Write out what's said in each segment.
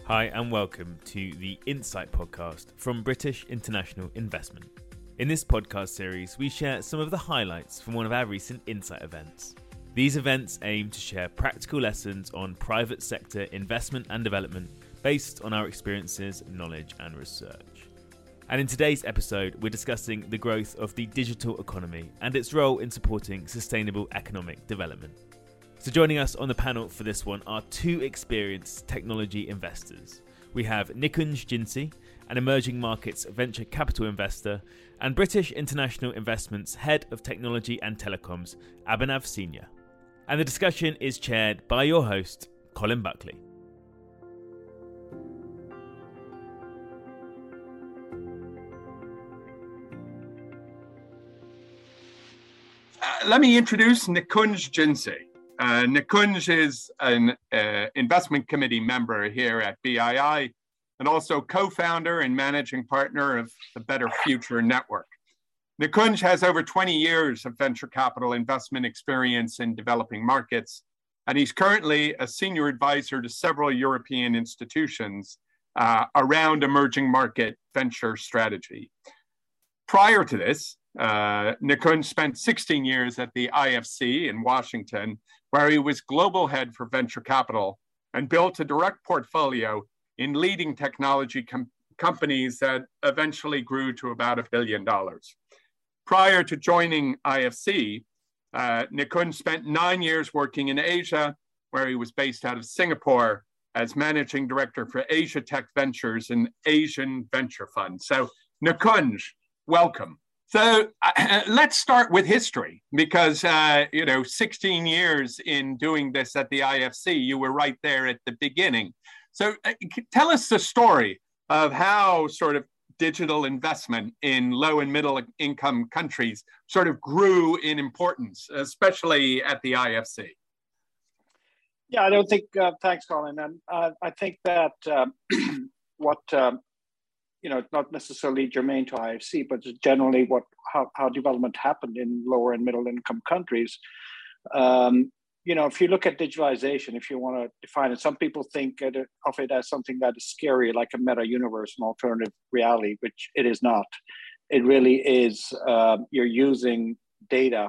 Hi and welcome to the Insight podcast from British International Investment. In this podcast series, we share some of the highlights from one of our recent Insight events. These events aim to share practical lessons on private sector investment and development based on our experiences, knowledge and research. And in today's episode, we're discussing the growth of the digital economy and its role in supporting sustainable economic development. So joining us on the panel for this one are two experienced technology investors. We have Nikunj Jinsi, an emerging markets venture capital investor, and British International Investment's Head of Technology and Telecoms, Abhinav Senior. And the discussion is chaired by your host, Colin Buckley. Let me introduce Nikunj Jinsi. Nikunj is an investment committee member here at BII and also co-founder and managing partner of the Better Future Network. Nikunj has over 20 years of venture capital investment experience in developing markets, and he's currently a senior advisor to several European institutions around emerging market venture strategy. Prior to this, Nikunj spent 16 years at the IFC in Washington, where he was global head for venture capital and built a direct portfolio in leading technology companies that eventually grew to about $1 billion. Prior to joining IFC, Nikunj spent 9 years working in Asia, where he was based out of Singapore as managing director for Asia Tech Ventures, an Asian venture fund. So Nikunj, welcome. So let's start with history because, 16 years in doing this at the IFC, you were right there at the beginning. So tell us the story of how sort of digital investment in low and middle income countries sort of grew in importance, especially at the IFC. Yeah, I don't think, thanks, Colin. And I think that it's not necessarily germane to IFC, but generally how development happened in lower and middle income countries. If you look at digitalization, if you want to define it, some people think of it as something that is scary, like a meta universe, an alternative reality, which it is not. It really is, you're using data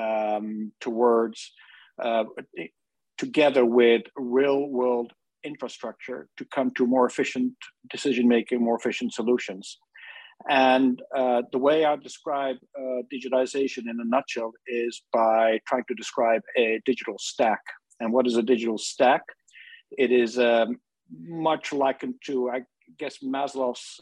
together with real world infrastructure to come to more efficient decision-making, more efficient solutions. And the way I describe digitization in a nutshell is by trying to describe a digital stack. And what is a digital stack? It is much likened to, I guess, Maslow's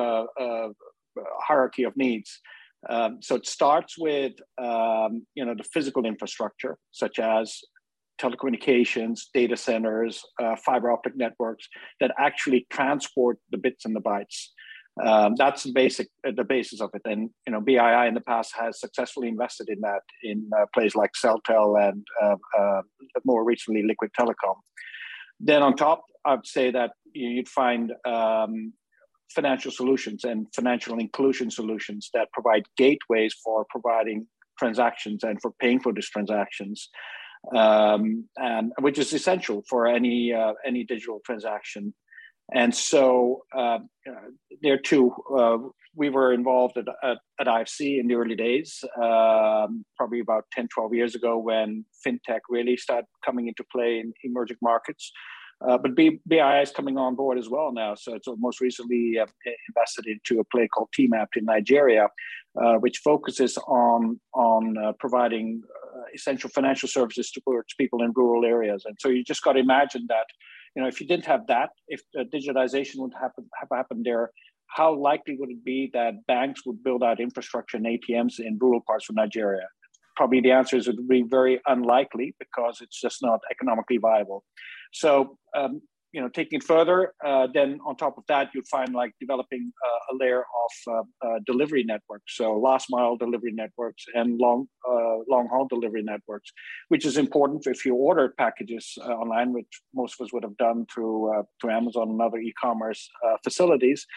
hierarchy of needs. So it starts with, the physical infrastructure, such as telecommunications, data centers, fiber optic networks that actually transport the bits and the bytes. That's the basis of it. And BII in the past has successfully invested in that in places like Celtel and more recently Liquid Telecom. Then on top, I'd say that you'd find financial solutions and financial inclusion solutions that provide gateways for providing transactions and for paying for these transactions. And which is essential for any digital transaction. And so there too, we were involved at IFC in the early days, probably about 10, 12 years ago when fintech really started coming into play in emerging markets. But BII is coming on board as well now. So it's most recently invested into a play called TMAP in Nigeria, which focuses on providing essential financial services towards people in rural areas. And so you just got to imagine that, if you didn't have that, if digitization would have happened there, how likely would it be that banks would build out infrastructure and ATMs in rural parts of Nigeria? Probably the answer is it would be very unlikely because it's just not economically viable. So, taking it further, then on top of that, you'd find like developing a layer of delivery networks. So last mile delivery networks and long haul delivery networks, which is important if you order packages online, which most of us would have done through Amazon and other e-commerce facilities.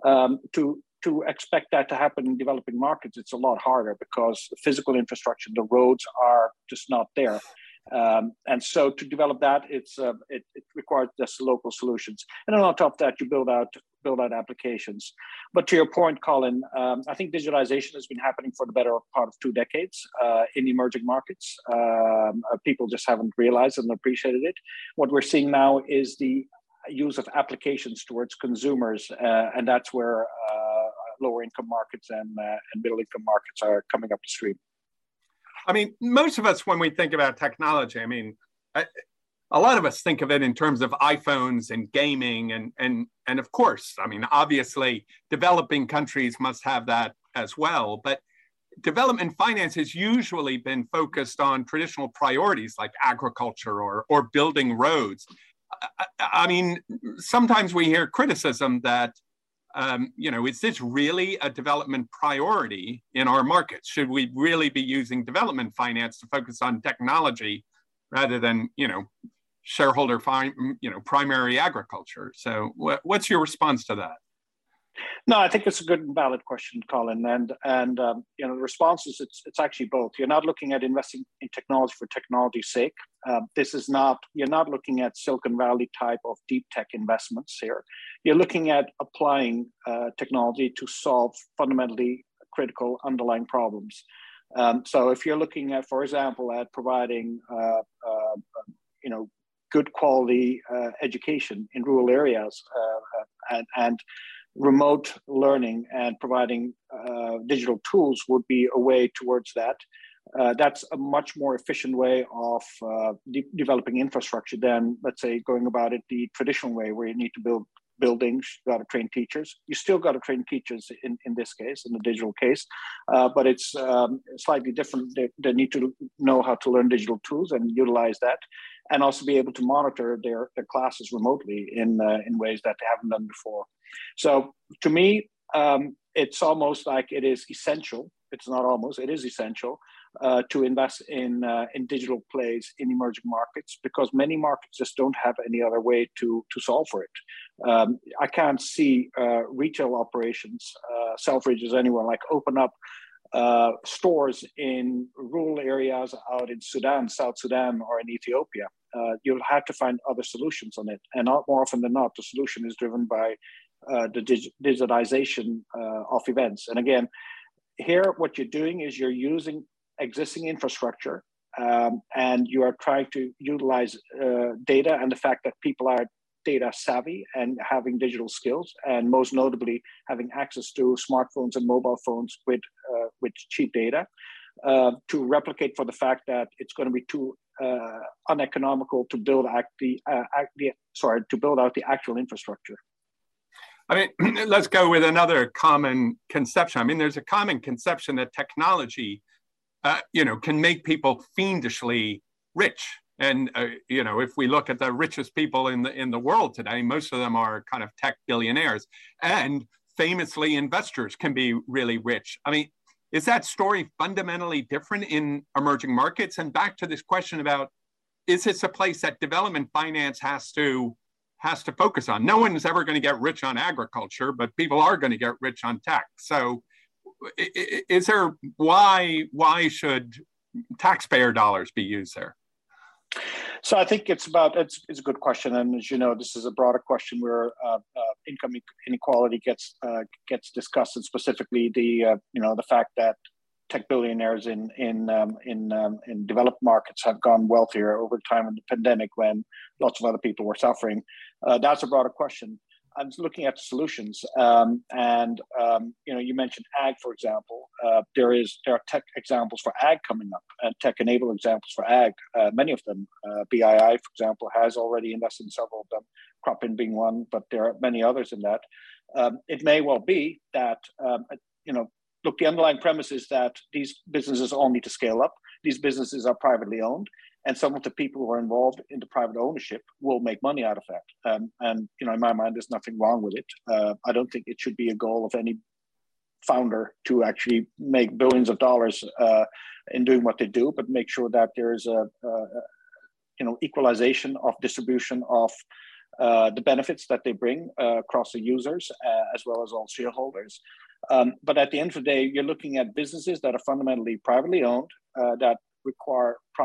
To expect that to happen in developing markets, it's a lot harder because the physical infrastructure, the roads are just not there. And so to develop that, it requires just local solutions. And then on top of that, you build out applications. But to your point, Colin, I think digitalization has been happening for the better part of 2 decades in emerging markets. People just haven't realized and appreciated it. What we're seeing now is the use of applications towards consumers, and that's where lower income markets and middle income markets are coming up the stream. I mean, most of us, when we think about technology, I mean, a lot of us think of it in terms of iPhones and gaming, and of course, I mean, obviously, developing countries must have that as well. But development finance has usually been focused on traditional priorities like agriculture or building roads. I mean, sometimes we hear criticism that, is this really a development priority in our markets? Should we really be using development finance to focus on technology rather than, shareholder primary agriculture? So what's your response to that? No, I think it's a good and valid question, Colin. And the response is it's actually both. You're not looking at investing in technology for technology's sake. You're not looking at Silicon Valley type of deep tech investments here. You're looking at applying technology to solve fundamentally critical underlying problems. So if you're looking at, for example, at providing, good quality education in rural areas and remote learning and providing digital tools would be a way towards that. That's a much more efficient way of developing infrastructure than, let's say, going about it the traditional way where you need to build buildings, you got to train teachers. You still got to train teachers in this case, in the digital case, but it's slightly different. They need to know how to learn digital tools and utilize that, and also be able to monitor their classes remotely in ways that they haven't done before. So to me, it's almost like it is essential. It's not almost, it is essential to invest in digital plays in emerging markets, because many markets just don't have any other way to solve for it. I can't see retail operations, Selfridges, anyone like open up stores in rural areas out in Sudan, South Sudan, or in Ethiopia. You'll have to find other solutions on it. And not more often than not, the solution is driven by the digitization of events. And again, here, what you're doing is you're using existing infrastructure and you are trying to utilize data and the fact that people are data savvy and having digital skills, and most notably having access to smartphones and mobile phones with cheap data to replicate for the fact that it's going to be too uneconomical to build out the actual infrastructure. I mean, let's go with another common conception. I mean, there's a common conception that technology, can make people fiendishly rich. And, if we look at the richest people in the world today, most of them are kind of tech billionaires. And famously, investors can be really rich. I mean, is that story fundamentally different in emerging markets? And back to this question about, is this a place that development finance has to focus on? No one's ever going to get rich on agriculture, but people are going to get rich on tech. So why should taxpayer dollars be used there? So I think it's a good question. And as you know, this is a broader question where income inequality gets discussed, and specifically the fact that tech billionaires in developed markets have gone wealthier over time in the pandemic when lots of other people were suffering. That's a broader question. I'm looking at the solutions, you mentioned ag, for example. There are tech examples for ag coming up, and tech-enabled examples for ag. Many of them, BII, for example, has already invested in several of them. Cropin being one, but there are many others in that. It may well be that look, the underlying premise is that these businesses all need to scale up. These businesses are privately owned, and some of the people who are involved in the private ownership will make money out of that. And in my mind, there's nothing wrong with it. I don't think it should be a goal of any founder to actually make billions of dollars in doing what they do, but make sure that there's a equalization of distribution of the benefits that they bring across the users as well as all shareholders. But at the end of the day, you're looking at businesses that are fundamentally privately owned, that require private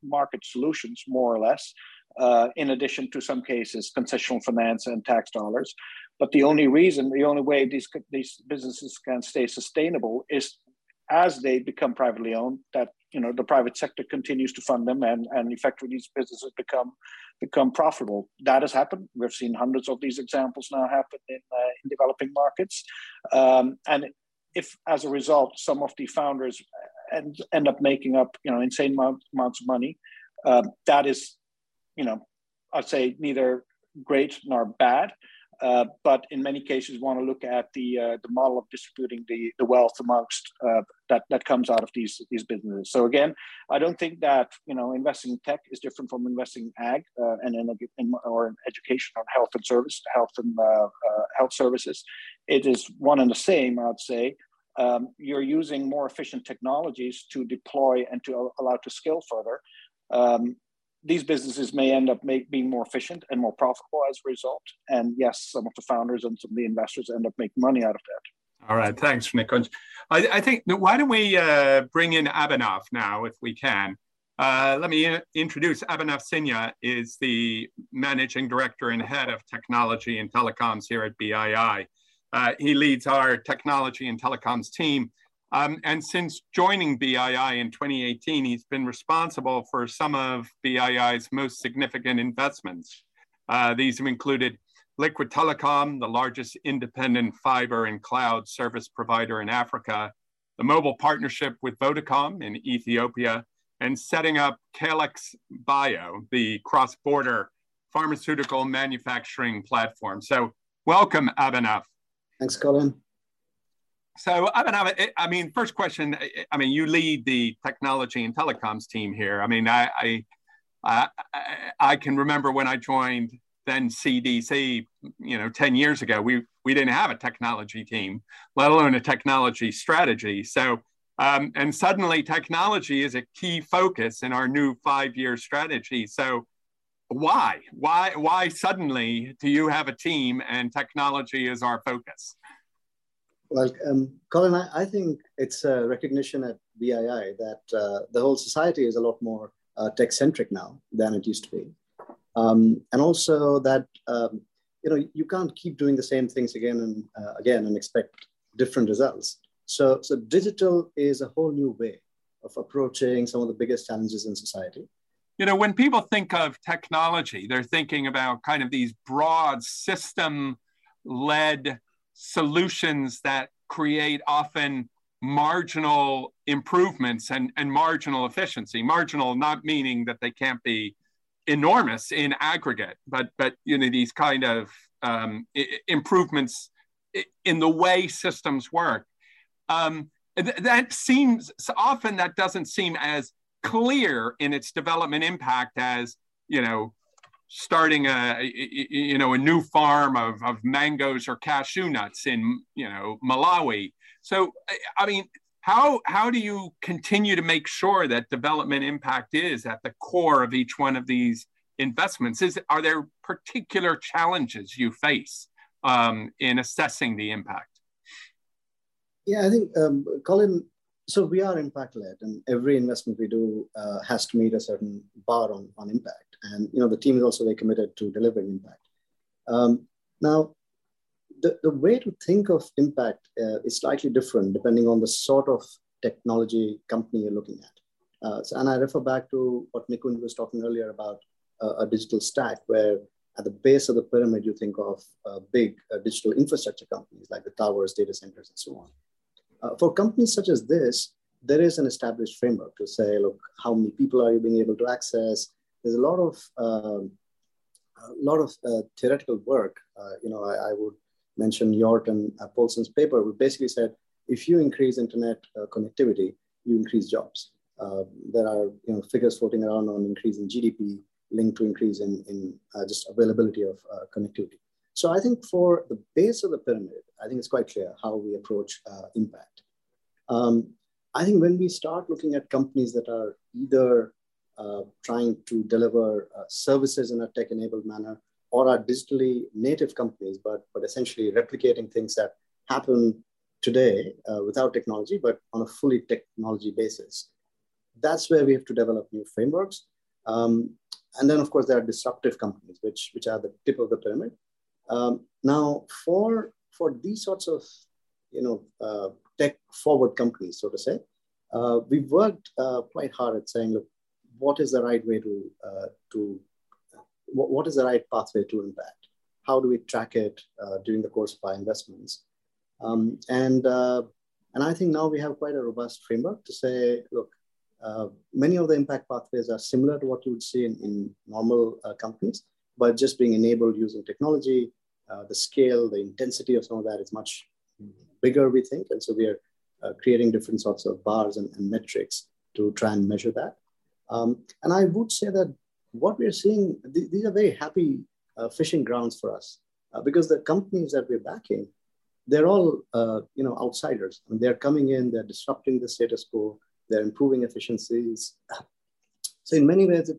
market solutions, more or less, in addition to some cases, concessional finance and tax dollars. But the only way these businesses can stay sustainable is as they become privately owned, that the private sector continues to fund them, and effectively these businesses become profitable. That has happened. We've seen hundreds of these examples now happen in developing markets, and if as a result some of the founders end up making up insane amounts of money, that is I'd say neither great nor bad. But in many cases, want to look at the model of distributing the wealth amongst that comes out of these businesses. So again, I don't think that investing in tech is different from investing in ag or in education or health services. It is one and the same, I'd say. You're using more efficient technologies to deploy and to allow to scale further. These businesses may end up being more efficient and more profitable as a result. And yes, some of the founders and some of the investors end up making money out of that. All right, thanks, Nikunj. I think, why don't we bring in Abhinav now, if we can. Let me introduce Abhinav Sinha, is the Managing Director and Head of Technology and Telecoms here at BII. He leads our technology and telecoms team. And since joining BII in 2018, he's been responsible for some of BII's most significant investments. These have included Liquid Telecom, the largest independent fiber and cloud service provider in Africa, the mobile partnership with Vodacom in Ethiopia, and setting up Calyx Bio, the cross-border pharmaceutical manufacturing platform. So welcome, Abhinav. Thanks, Colin. So, Abhinav, first question, you lead the technology and telecoms team here. I can remember when I joined then CDC, 10 years ago, we didn't have a technology team, let alone a technology strategy. So, and suddenly technology is a key focus in our new 5-year strategy. So why suddenly do you have a team and technology is our focus? Well, Colin, I think it's a recognition at BII that the whole society is a lot more tech-centric now than it used to be. And also that, you can't keep doing the same things again and again and expect different results. So digital is a whole new way of approaching some of the biggest challenges in society. When people think of technology, they're thinking about kind of these broad system-led solutions that create often marginal improvements and marginal efficiency. Marginal not meaning that they can't be enormous in aggregate, but these kind of improvements in the way systems work. That doesn't seem as clear in its development impact as starting a new farm of mangoes or cashew nuts in Malawi. So how do you continue to make sure that development impact is at the core of each one of these investments? Are there particular challenges you face in assessing the impact? Yeah, I think, Colin, so we are impact-led, and every investment we do has to meet a certain bar on impact. And the team is also very committed to delivering impact. Now, the way to think of impact is slightly different depending on the sort of technology company you're looking at. And I refer back to what Nikunj was talking earlier about a digital stack, where at the base of the pyramid, you think of big digital infrastructure companies like the towers, data centers, and so on. For companies such as this, there is an established framework to say, look, how many people are you being able to access? There's a lot of theoretical work. I would mention Yort and Paulson's paper, which basically said, if you increase internet connectivity, you increase jobs. There are figures floating around on increase in GDP linked to increase in just availability of connectivity. So I think for the base of the pyramid, I think it's quite clear how we approach impact. I think when we start looking at companies that are either trying to deliver services in a tech-enabled manner, or are digitally native companies, but essentially replicating things that happen today without technology, but on a fully technology basis. That's where we have to develop new frameworks. And then, of course, there are disruptive companies, which are the tip of the pyramid. Now, for these sorts of tech forward companies, so to say, we've worked quite hard at saying, look, what is the right way what is the right pathway to impact? How do we track it during the course of our investments? And I think now we have quite a robust framework to say, look, many of the impact pathways are similar to what you would see in normal companies, but just being enabled using technology, the scale, the intensity of some of that is much bigger, we think. And so we are creating different sorts of bars and metrics to try and measure that. And I would say that what we're seeing, these are very happy fishing grounds for us because the companies that we're backing, they're all outsiders. And they're coming in, they're disrupting the status quo, they're improving efficiencies. So in many ways,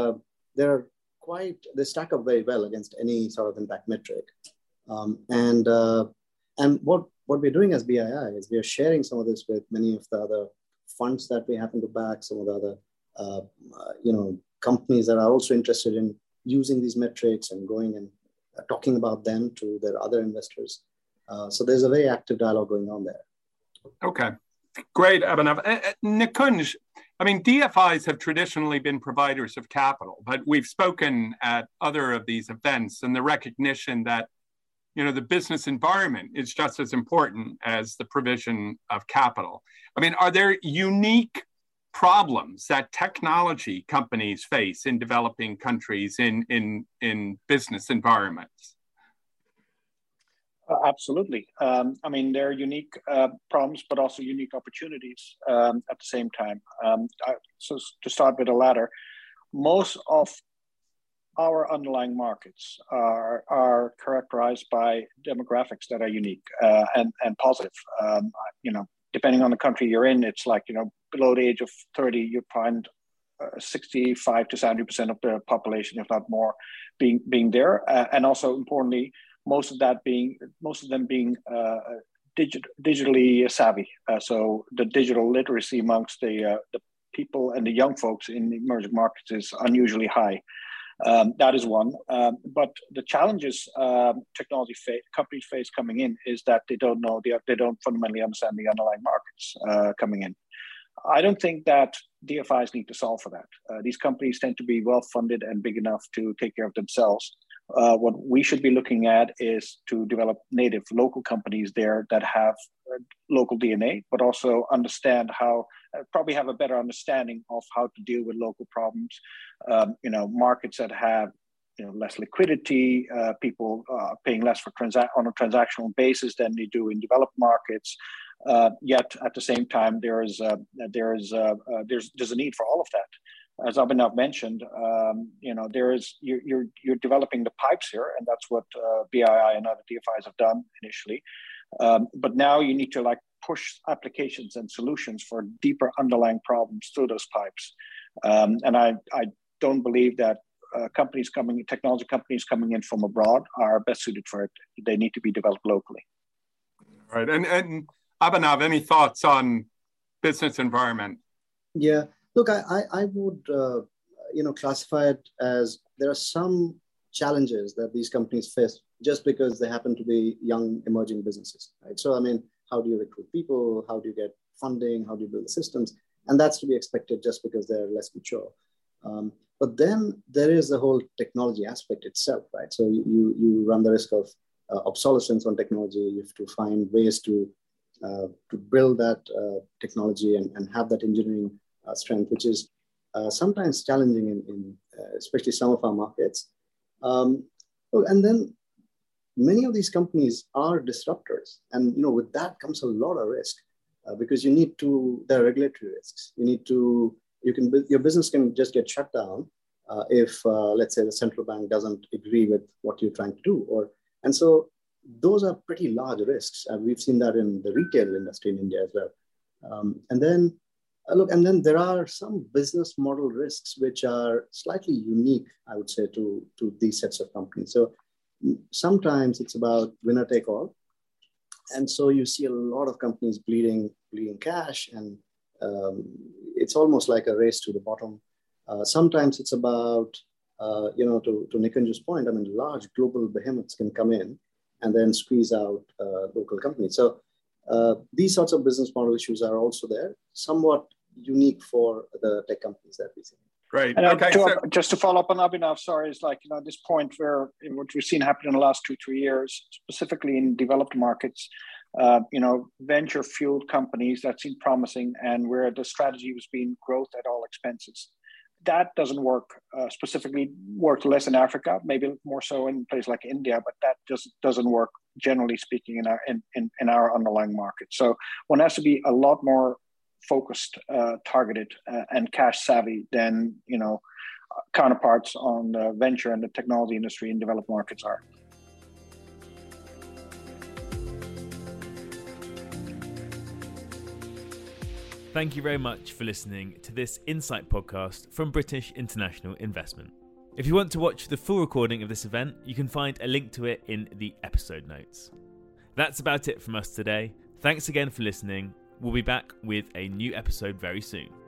they stack up very well against any sort of impact metric. And what we're doing as BII is we are sharing some of this with many of the other funds that we happen to back, some of the other companies that are also interested in using these metrics and going and talking about them to their other investors. So there's a very active dialogue going on there. Okay, great, Abhinav. Nikunj, I mean, DFIs have traditionally been providers of capital, but we've spoken at other of these events and the recognition that the business environment is just as important as the provision of capital. I mean, are there unique problems that technology companies face in developing countries in business environments? Absolutely. I mean, there are unique problems, but also unique opportunities at the same time. So to start with the latter, most of our underlying markets are characterized by demographics that are unique and positive. Depending on the country you're in, it's like, below the age of 30, you find 65 to 70% of the population, if not more, being there. And also importantly, most of them being digitally savvy. So the digital literacy amongst the people and the young folks in the emerging markets is unusually high. That is one. But the challenges technology companies face coming in is that they don't fundamentally understand the underlying markets coming in. I don't think that DFIs need to solve for that. These companies tend to be well-funded and big enough to take care of themselves. What we should be looking at is to develop native local companies there that have local DNA, but also understand probably have a better understanding of how to deal with local problems. Markets that have less liquidity, people paying less on a transactional basis than they do in developed markets. Yet at the same time, there's a need for all of that. As Abhinav mentioned, you're developing the pipes here, and that's what BII and other DFIs have done initially. But now you need to push applications and solutions for deeper underlying problems through those pipes. And I don't believe that technology companies coming in from abroad are best suited for it. They need to be developed locally. Right, and Abhinav, any thoughts on business environment? Yeah, look, I would classify it as there are some challenges that these companies face just because they happen to be young emerging businesses, right? So I mean, how do you recruit people? How do you get funding? How do you build the systems? And that's to be expected just because they're less mature. But then there is the whole technology aspect itself, right? So you run the risk of obsolescence on technology. You have to find ways to build that technology and have that engineering strength, which is sometimes challenging in especially some of our markets. And then many of these companies are disruptors. And with that comes a lot of risk because there are regulatory risks. Your business can just get shut down if, let's say, the central bank doesn't agree with what you're trying to do. And so those are pretty large risks. And we've seen that in the retail industry in India as well. And then there are some business model risks which are slightly unique, I would say, to these sets of companies. So sometimes it's about winner take all. And so you see a lot of companies bleeding cash, and it's almost like a race to the bottom. Sometimes it's about, to Nikunj's point, I mean, large global behemoths can come in and then squeeze out local companies. So these sorts of business model issues are also there, somewhat unique for the tech companies that we see. Great. And okay. Just to follow up on Abhinav, sorry, is like, at this point where what we've seen happen in the last 2-3 years, specifically in developed markets, venture fueled companies that seem promising and where the strategy was being growth at all expenses. That doesn't work, specifically worked less in Africa, maybe more so in places like India, but that just doesn't work, generally speaking, in our underlying market. So one has to be a lot more focused, targeted, and cash savvy than counterparts on the venture and the technology industry in developed markets are. Thank you very much for listening to this Insight podcast from British International Investment. If you want to watch the full recording of this event, you can find a link to it in the episode notes. That's about it from us today. Thanks again for listening. We'll be back with a new episode very soon.